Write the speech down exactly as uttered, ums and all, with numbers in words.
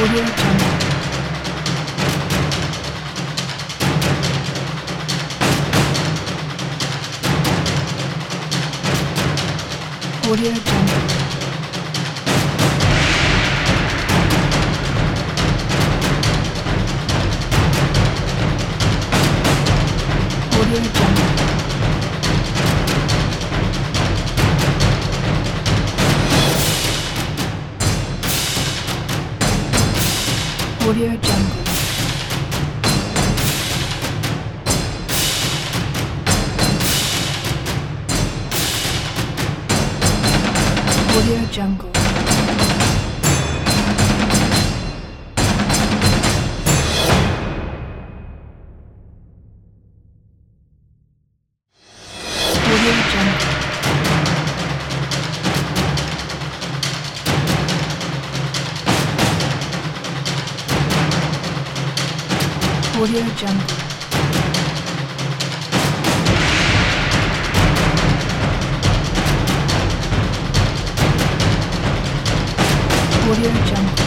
Audio Jungle. Audio Jungle. Audio Jungle. Audio Jungle. Audio Jungle. Audio Jungle. Audio Jungle. Audio Jungle.